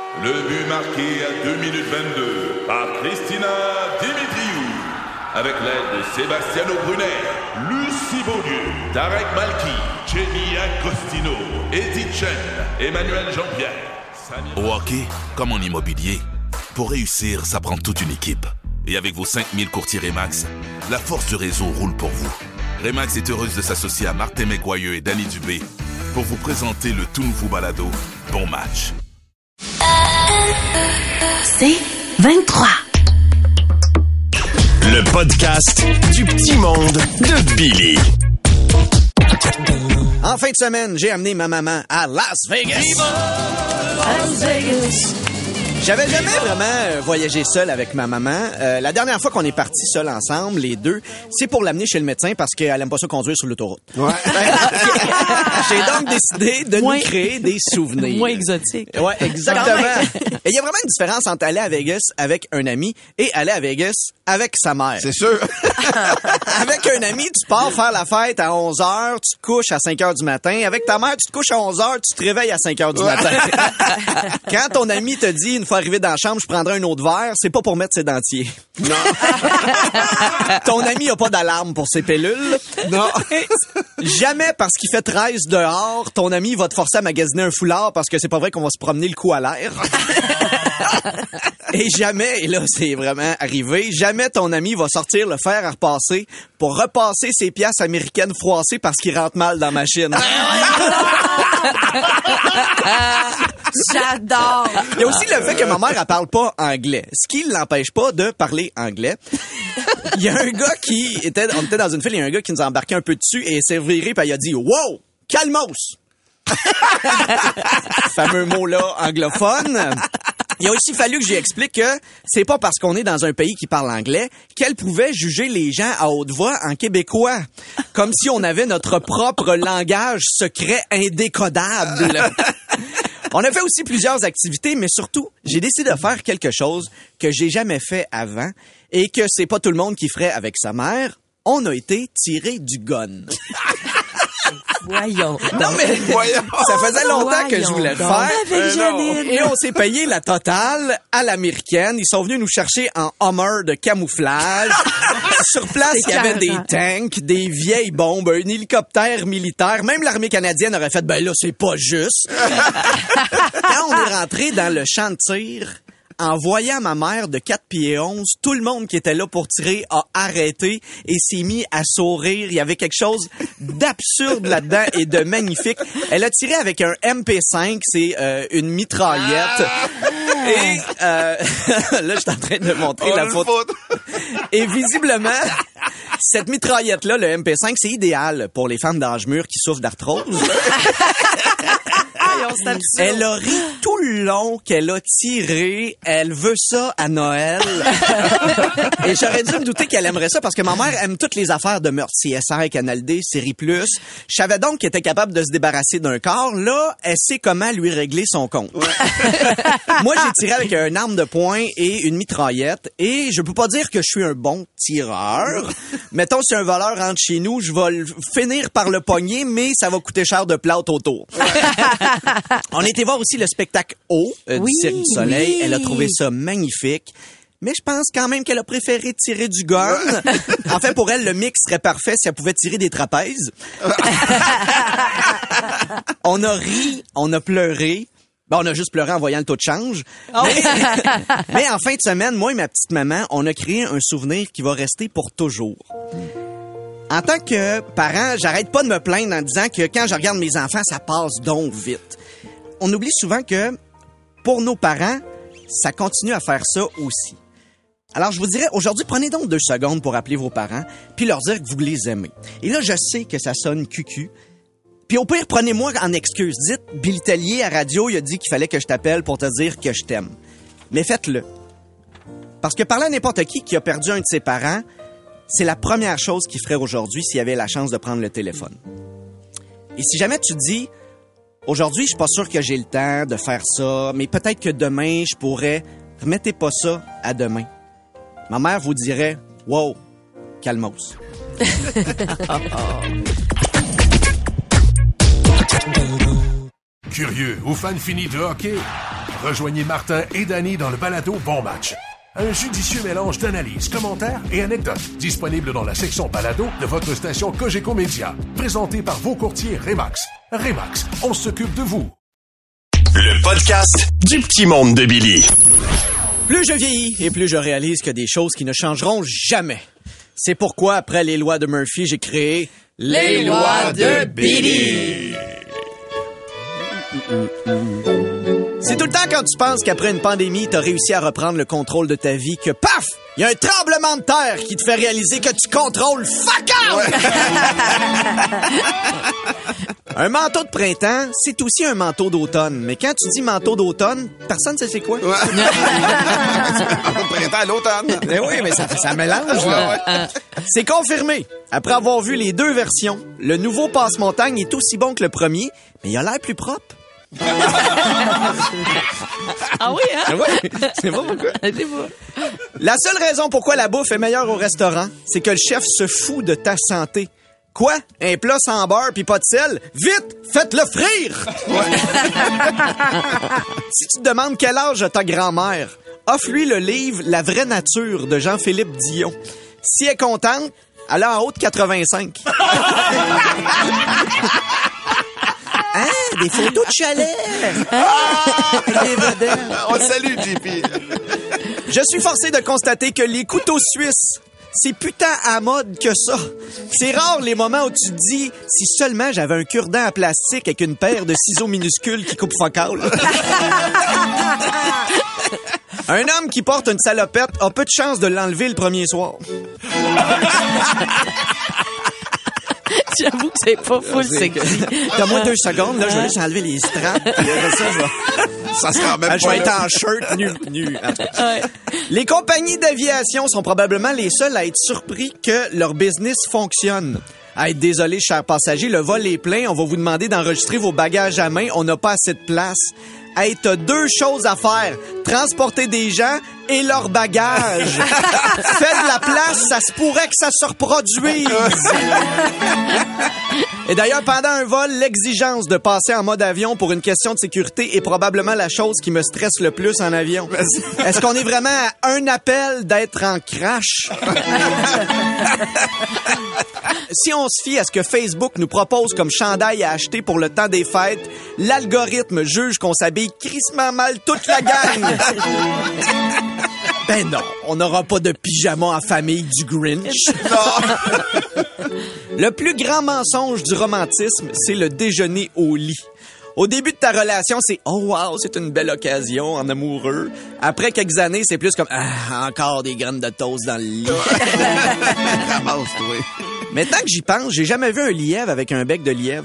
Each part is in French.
Le but marqué à 2 minutes 22 par Christina Dimitriou. Avec l'aide de Sebastiano Brunet, Lucie Beaulieu, Tarek Malki, Jenny Agostino, Edith Chen, Emmanuel Jean-Pierre. Au hockey, comme en immobilier, pour réussir, ça prend toute une équipe. Et avec vos 5000 courtiers Remax, la force du réseau roule pour vous. Remax est heureuse de s'associer à Martin McGuire et Danny Dubé pour vous présenter le tout nouveau balado Bon Match. C'est 23. Le podcast du petit monde de Billy. En fin de semaine, j'ai amené ma maman à Las Vegas. Las Vegas. J'avais jamais vraiment voyagé seul avec ma maman. La dernière fois qu'on est partis seuls ensemble, les deux, c'est pour l'amener chez le médecin parce qu'elle aime pas ça conduire sur l'autoroute. Ouais. J'ai donc décidé de nous créer des souvenirs. Moins exotique. Ouais, exactement. Et il y a vraiment une différence entre aller à Vegas avec un ami et aller à Vegas avec sa mère. C'est sûr. Avec un ami, tu pars faire la fête à 11h, tu te couches à 5h du matin. Avec ta mère, tu te couches à 11h, tu te réveilles à 5h du matin. Quand ton ami te dit, une fois arrivé dans la chambre, je prendrai un autre verre, c'est pas pour mettre ses dentiers. Non. Ton ami a pas d'alarme pour ses pilules. Non. Jamais parce qu'il fait 13 dehors, ton ami va te forcer à magasiner un foulard parce que c'est pas vrai qu'on va se promener le cou à l'air. Et jamais, et là c'est vraiment arrivé, jamais ton ami va sortir le fer à repasser pour repasser ses pièces américaines froissées parce qu'il rentre mal dans la machine. J'adore. Il y a aussi le fait que ma mère, elle parle pas anglais. Ce qui l'empêche pas de parler anglais. Il y a un gars on était dans une file, il y a un gars qui nous a embarqué un peu dessus et il s'est viré puis il a dit « Wow! Calmos! » Fameux mot-là anglophone. Il a aussi fallu que j'y explique que c'est pas parce qu'on est dans un pays qui parle anglais qu'elle pouvait juger les gens à haute voix en québécois. Comme si on avait notre propre langage secret indécodable. On a fait aussi plusieurs activités, mais surtout, j'ai décidé de faire quelque chose que j'ai jamais fait avant et que c'est pas tout le monde qui ferait avec sa mère. On a été tirer du gun. Voyons. Non, mais ça faisait longtemps que je voulais le faire. Avec Janine. Et on s'est payé la totale à l'américaine. Ils sont venus nous chercher en Hummer de camouflage. Sur place, il y avait des tanks, des vieilles bombes, un hélicoptère militaire. Même l'armée canadienne aurait fait, ben là, c'est pas juste. Quand on est rentré dans le champ de tir, en voyant ma mère de 4 pieds 11, tout le monde qui était là pour tirer a arrêté et s'est mis à sourire. Il y avait quelque chose d'absurde là-dedans et de magnifique. Elle a tiré avec un MP5, c'est une mitraillette. Et là, je suis en train de montrer la photo. Et visiblement, cette mitraillette-là, le MP5, c'est idéal pour les femmes d'âge mûr qui souffrent d'arthrose. Elle a ri tout le long qu'elle a tiré. Elle veut ça à Noël. Et j'aurais dû me douter qu'elle aimerait ça parce que ma mère aime toutes les affaires de meurtre. CSI, Canal D, Série Plus. Je savais donc qu'elle était capable de se débarrasser d'un corps. Là, elle sait comment lui régler son compte. Ouais. Moi, j'ai tiré avec un arme de poing et une mitraillette. Et je peux pas dire que je suis un bon tireur. Mettons, si un voleur rentre chez nous, je vais finir par le pogner, mais ça va coûter cher de plâtre autour. On a été voir aussi le spectacle O du Cirque du Soleil. Oui. Elle a trouvé ça magnifique. Mais je pense quand même qu'elle a préféré tirer du gun. En fait, pour elle, le mix serait parfait si elle pouvait tirer des trapèzes. On a ri, on a pleuré. Ben, on a juste pleuré en voyant le taux de change. Oh. Mais en fin de semaine, moi et ma petite maman, on a créé un souvenir qui va rester pour toujours. En tant que parent, j'arrête pas de me plaindre en disant que quand je regarde mes enfants, ça passe donc vite. On oublie souvent que, pour nos parents, ça continue à faire ça aussi. Alors, je vous dirais, aujourd'hui, prenez donc 2 secondes pour appeler vos parents, puis leur dire que vous les aimez. Et là, je sais que ça sonne cucu. Puis au pire, prenez-moi en excuse. Dites, Billy Tellier à radio, il a dit qu'il fallait que je t'appelle pour te dire que je t'aime. Mais faites-le. Parce que parler à n'importe qui a perdu un de ses parents, c'est la première chose qu'il ferait aujourd'hui s'il avait la chance de prendre le téléphone. Et si jamais tu dis, aujourd'hui, je suis pas sûr que j'ai le temps de faire ça, mais peut-être que demain, je pourrais, remettez pas ça à demain. Ma mère vous dirait, wow, calmos. Curieux ou fan fini de hockey? Rejoignez Martin et Danny dans le balado Bon Match. Un judicieux mélange d'analyses, commentaires et anecdotes. Disponible dans la section balado de votre station Cogeco Média. Présenté par vos courtiers Remax. Remax, on s'occupe de vous. Le podcast du petit monde de Billy. Plus je vieillis et plus je réalise qu'il y a des choses qui ne changeront jamais. C'est pourquoi, après les lois de Murphy, j'ai créé Les lois de Billy. C'est tout le temps quand tu penses qu'après une pandémie, t'as réussi à reprendre le contrôle de ta vie que, paf! Il y a un tremblement de terre qui te fait réaliser que tu contrôles fuck all! Un manteau de printemps, c'est aussi un manteau d'automne. Mais quand tu dis manteau d'automne, personne ne sait c'est quoi. Ouais. Manteau de printemps à l'automne. Mais oui, mais ça mélange, là. C'est confirmé. Après avoir vu les deux versions, le nouveau passe-montagne est aussi bon que le premier, mais il a l'air plus propre. Ah oui, hein? Ouais, c'est pas pourquoi. La seule raison pourquoi la bouffe est meilleure au restaurant, c'est que le chef se fout de ta santé. Quoi? Un plat sans beurre pis pas de sel? Vite! Faites-le frire! Si tu te demandes quel âge a ta grand-mère, offre-lui le livre La vraie nature de Jean-Philippe Dion. Si elle est contente, elle a en haut de 85. Hein? Des photos de chalet! Des vedettes. On te salue, JP. Je suis forcé de constater que les couteaux suisses, c'est putain à mode que ça. C'est rare les moments où tu te dis si seulement j'avais un cure-dent en plastique avec une paire de ciseaux minuscules qui coupent focal. Un homme qui porte une salopette a peu de chance de l'enlever le premier soir. J'avoue que c'est pas full sexy. Donne-moi 2 secondes, là, je vais juste enlever les straps. Puis après ça, Ça sera même je vais être en shirt nu. Ouais. Les compagnies d'aviation sont probablement les seules à être surpris que leur business fonctionne. Hey, désolé, chers passagers, le vol est plein. On va vous demander d'enregistrer vos bagages à main. On n'a pas assez de place. Hey, t'as 2 choses à faire. Transporter des gens et leurs bagages. Fais de la place, ça se pourrait que ça se reproduise. Et d'ailleurs, pendant un vol, l'exigence de passer en mode avion pour une question de sécurité est probablement la chose qui me stresse le plus en avion. Est-ce qu'on est vraiment à un appel d'être en crash? Si on se fie à ce que Facebook nous propose comme chandail à acheter pour le temps des fêtes, l'algorithme juge qu'on s'habille crissement mal toute la gang. Ben non, on n'aura pas de pyjama en famille du Grinch. Le plus grand mensonge du romantisme, c'est le déjeuner au lit. Au début de ta relation, c'est « Oh wow, c'est une belle occasion en amoureux ». Après quelques années, c'est plus comme « Ah, encore des graines de toast dans le lit ». Ramasse-toi. Mais tant que j'y pense, j'ai jamais vu un lièvre avec un bec de lièvre.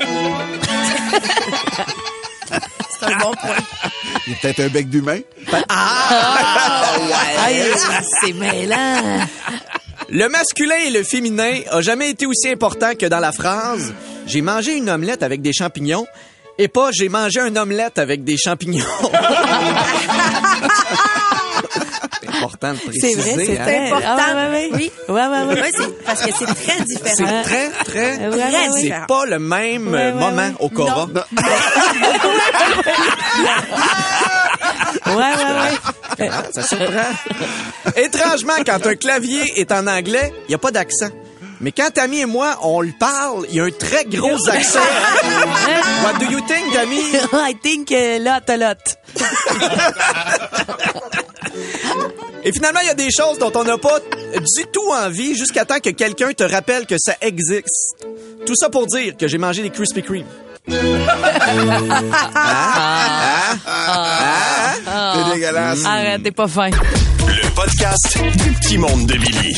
C'est un bon point. Il y a peut-être un bec d'humain. Aïe, c'est mêlant. Le masculin et le féminin a jamais été aussi important que dans la phrase « J'ai mangé une omelette avec des champignons » et pas « J'ai mangé un omelette avec des champignons ». C'est important de préciser. C'est vrai, c'est hein? très important. Ah, ouais. Oui. Ouais, parce que c'est très différent. C'est très Ouais. c'est pas le même moment au Cora. Ouais. Ça surprend. Étrangement, quand un clavier est en anglais, il n'y a pas d'accent. Mais quand Tammy et moi, on le parle, il y a un très gros accent. What do you think, Tammy? I think lot. Et finalement, il y a des choses dont on n'a pas du tout envie jusqu'à temps que quelqu'un te rappelle que ça existe. Tout ça pour dire que j'ai mangé des Krispy Kreme. C'est dégueulasse. Arrête, t'es pas fin. Le podcast du petit monde de Billy.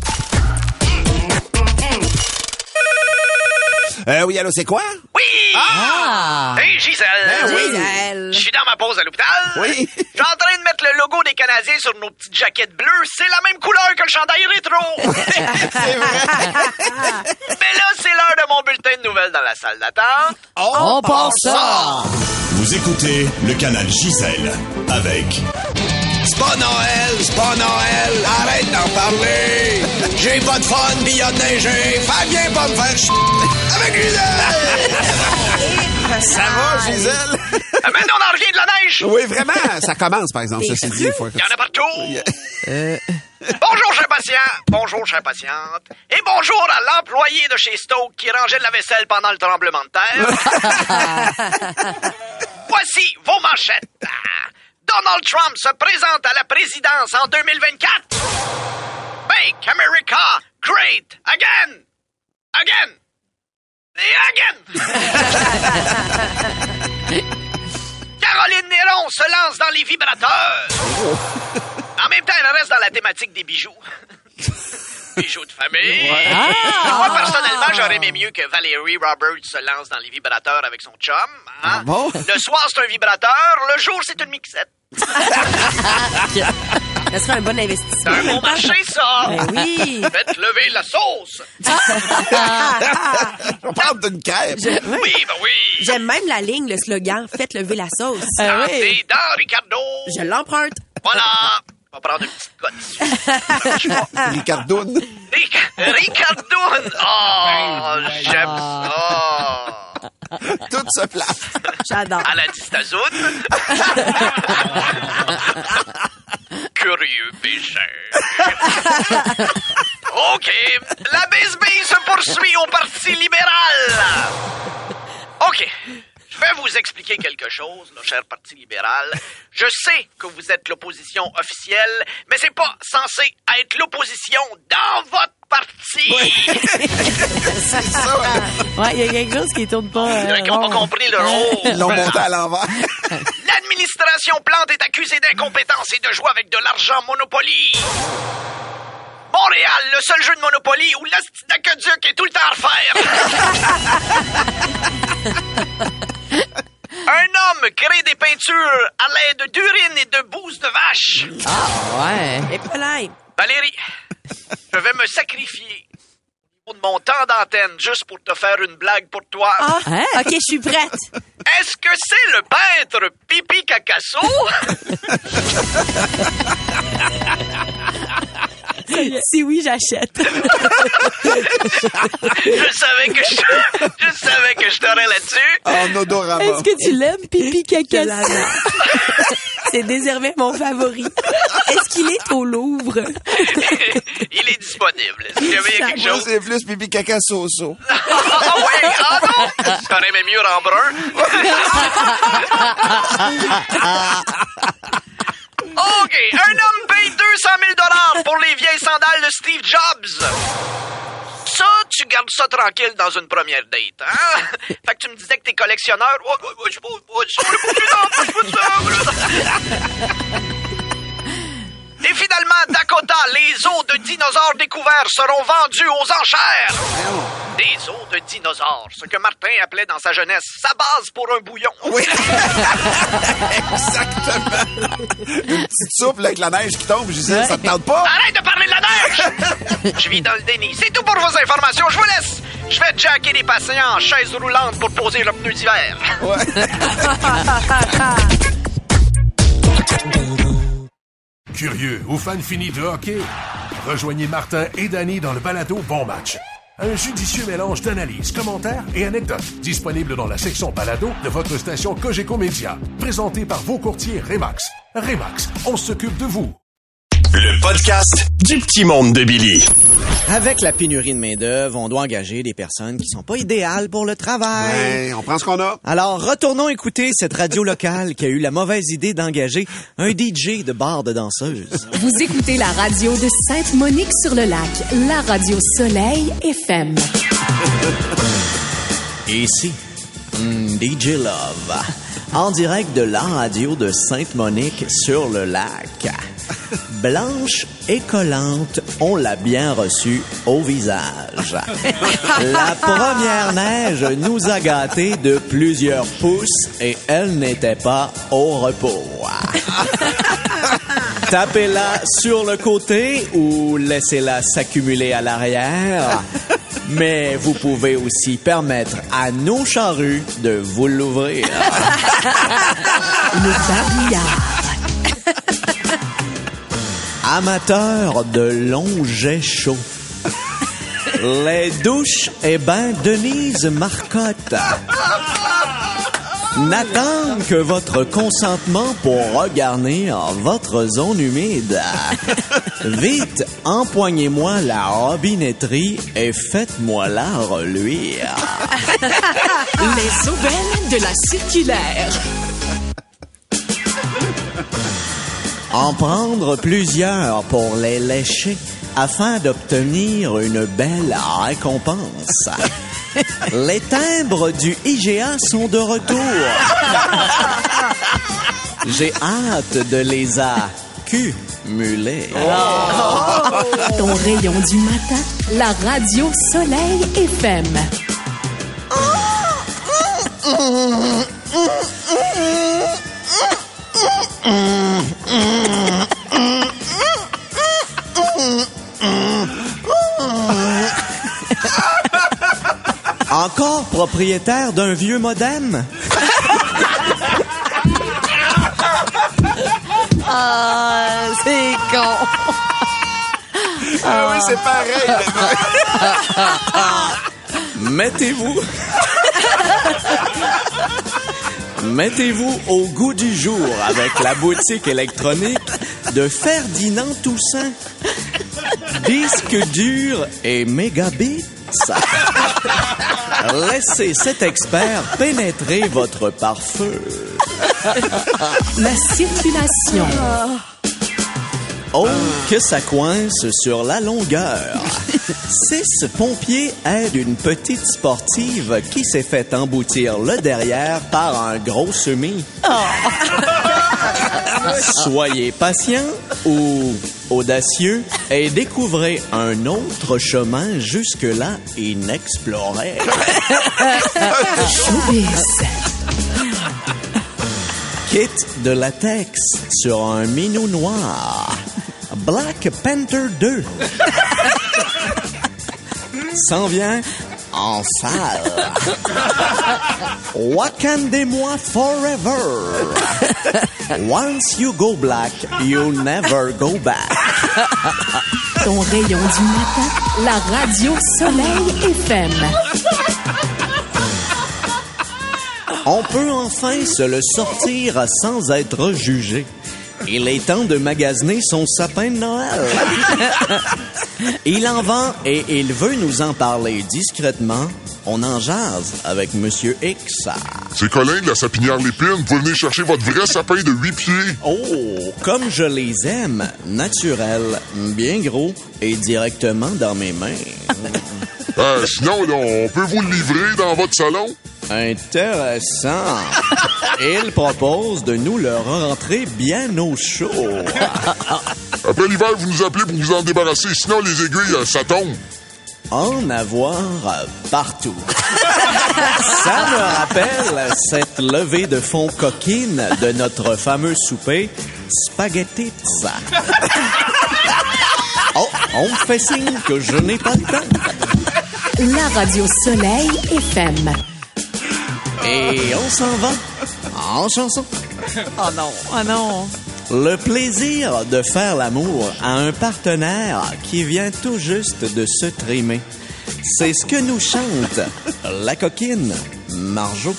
Oui, allô, c'est quoi? Oui! Ah! Hey, Gisèle! Ben oui. Gisèle. Je suis dans ma pause à l'hôpital. Oui. Je suis en train de mettre le logo des Canadiens sur nos petites jaquettes bleues. C'est la même couleur que le chandail rétro. C'est vrai. Mais là, c'est l'heure de mon bulletin de nouvelles dans la salle d'attente. On passe ça! Vous écoutez le canal Gisèle avec... C'est pas Noël, arrête d'en parler. J'ai pas de fun, pis y'a de neiger, fais bien pas me faire chier avec Gisèle. Ça va, Gisèle? Maintenant, on en revient de la neige. Oui, vraiment. Ça commence, par exemple, ceci dit. Il y en a partout. Bonjour, chers patients. Bonjour, chères patientes. Et bonjour à l'employé de chez Stoke qui rangeait de la vaisselle pendant le tremblement de terre. Voici vos manchettes. Donald Trump se présente à la présidence en 2024. Make America great again. Again. Et again. Caroline Néron se lance dans les vibrateurs. En même temps, elle reste dans la thématique des bijoux. Bijoux de famille. Ouais. Moi, personnellement, j'aurais aimé mieux que Valerie Roberts se lance dans les vibrateurs avec son chum. Hein? Ah bon? Le soir, c'est un vibrateur. Le jour, c'est une mixette. Ça serait un bon investissement. C'est un bon marché, ça. Ben oui. Faites lever la sauce. Je vais prendre une crêpe. Oui, ben oui. J'aime même la ligne, le slogan « Faites lever la sauce ». Santé dans Ricardo. Je l'emprunte. Voilà. On va prendre une petite cote ici. Ricardoune. Ricardoune. Oh, j'aime ça. Tout se place. J'adore. À la distazoune. Curieux pécheur. OK. La bisbille se poursuit au Parti libéral. OK. Je vais vous expliquer quelque chose, là, cher Parti libéral. Je sais que vous êtes l'opposition officielle, mais c'est pas censé être l'opposition dans votre parti. C'est ça. Ouais, il y a quelque chose qui tourne pas. Il y en a qui n'ont pas compris le rôle. Ils l'ont monté à l'envers. L'administration Plante est accusée d'incompétence et de jouer avec de l'argent Monopoly. Montréal, le seul jeu de Monopoly où l'asti d'aqueduc est tout le temps à refaire. Un homme crée des peintures à l'aide d'urine et de bouse de vache. Ah, ouais. Et pas là. Valérie, je vais me sacrifier au niveau de mon temps d'antenne juste pour te faire une blague pour toi. Ah, Hein? OK, je suis prête. Est-ce que c'est le peintre Pipi Cacasso? Si oui, j'achète. Je savais que je t'aurais là-dessus. En odorama. Est-ce que tu l'aimes, pipi caca? C'est désormais mon favori. Est-ce qu'il est au Louvre? Il est disponible. Si jamais il y a quelque Moi, chose... c'est plus pipi caca soso. Ah oui, ah non! T'aurais aimé mieux en brun. OK, un homme paye 200 000 $ pour les vieilles sandales de Steve Jobs. Ça, tu gardes ça tranquille dans une première date, hein? Fait que tu me disais que t'es collectionneur. Et finalement, Dakota, les os de dinosaures découverts seront vendus aux enchères. Des os de dinosaures, ce que Martin appelait dans sa jeunesse sa base pour un bouillon. Oui. Exactement. Une petite soupe là, avec la neige qui tombe, Gisèle, ça te tente pas? Arrête de parler de la neige! Je vis dans le déni. C'est tout pour vos informations. Je vous laisse. Je vais jacker les patients en chaise roulante pour poser leurs pneus d'hiver. Ouais. Curieux ou fan fini de hockey? Rejoignez Martin et Danny dans le balado Bon Match. Un judicieux mélange d'analyses, commentaires et anecdotes. Disponible dans la section balado de votre station Cogeco Média. Présenté par vos courtiers Remax. Remax, on s'occupe de vous. Le podcast du petit monde de Billy. Avec la pénurie de main-d'œuvre, on doit engager des personnes qui sont pas idéales pour le travail. Ouais, on prend ce qu'on a. Alors, retournons écouter cette radio locale qui a eu la mauvaise idée d'engager un DJ de bar de danseuse. Vous écoutez la radio de Sainte-Monique-sur-le-Lac, la radio Soleil FM. Ici, DJ Love, en direct de la radio de Sainte-Monique-sur-le-Lac. Blanche et collante, on l'a bien reçue au visage. La première neige nous a gâtés de plusieurs pouces et elle n'était pas au repos. Tapez-la sur le côté ou laissez-la s'accumuler à l'arrière. Mais vous pouvez aussi permettre à nos charrues de vous l'ouvrir. Le babillard. Amateurs de longs jets chauds. Les douches et bains Denise Marcotte. n'attendent que votre consentement pour regarnir votre zone humide. Vite, empoignez-moi la robinetterie et faites-moi-la reluire. Les aubaines de la circulaire. En prendre plusieurs pour les lécher afin d'obtenir une belle récompense. Les timbres du IGA sont de retour. J'ai hâte de les accumuler. Ton rayon du matin, la radio Soleil FM. Encore propriétaire d'un vieux modem? Ah, c'est con. Ah oui, c'est pareil. Mettez-vous au goût du jour avec la boutique électronique de Ferdinand Toussaint. Disque dur et mégabits. Laissez cet expert pénétrer votre pare-feu. La circulation. Oh, que ça coince sur la longueur. 6 pompiers aident une petite sportive qui s'est fait emboutir le derrière par un gros semis. Soyez patient ou audacieux et découvrez un autre chemin jusque-là inexploré. Showbiz. Kit de latex sur un minou noir. Black Panther 2. S'en vient en salle. Wakandez-moi forever. Once you go black, you never go back. Ton rayon du matin, la radio Soleil FM. On peut enfin se le sortir sans être jugé. Il est temps de magasiner son sapin de Noël. Il en vend et il veut nous en parler discrètement. On en jase avec Monsieur X. C'est Colin de la sapinière Lépine. Vous venez chercher votre vrai sapin de 8 pieds. Oh, comme je les aime, naturels, bien gros et directement dans mes mains. Sinon, là, on peut vous le livrer dans votre salon? Intéressant. Il propose de nous le rentrer bien au chaud. Après l'hiver, vous nous appelez pour vous en débarrasser. Sinon, les aiguilles, ça tombe. En avoir partout. Ça me rappelle cette levée de fond coquine de notre fameux souper Spaghetti Pizza. Oh, on me fait signe que je n'ai pas le temps. La radio Soleil FM. Et on s'en va en chanson. Oh non, oh non. Le plaisir de faire l'amour à un partenaire qui vient tout juste de se trimer. C'est ce que nous chante la coquine Marjo.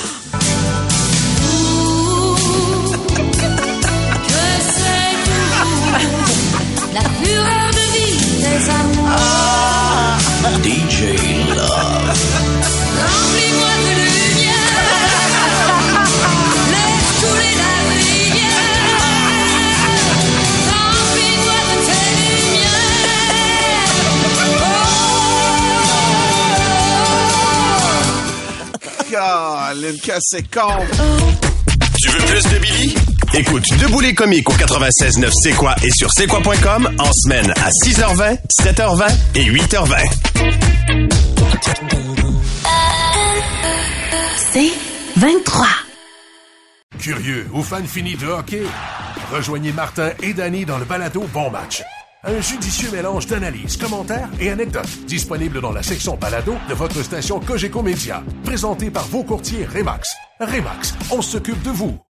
La fureur de vie des amours. DJ Love. Remplis-moi de lumière. Laisse couler la rivière. Remplis-moi de tes lumières. Caroline, que c'est con. Tu veux plus de Billy? Écoute Debout les comiques au 96.9 C'est quoi et sur c'est quoi.com en semaine à 6h20, 7h20 et 8h20. C'est 23. Curieux ou fan fini de hockey? Rejoignez Martin et Danny dans le balado Bon Match. Un judicieux mélange d'analyses, commentaires et anecdotes. Disponible dans la section balado de votre station Cogeco Média. Présenté par vos courtiers Remax. Remax, on s'occupe de vous.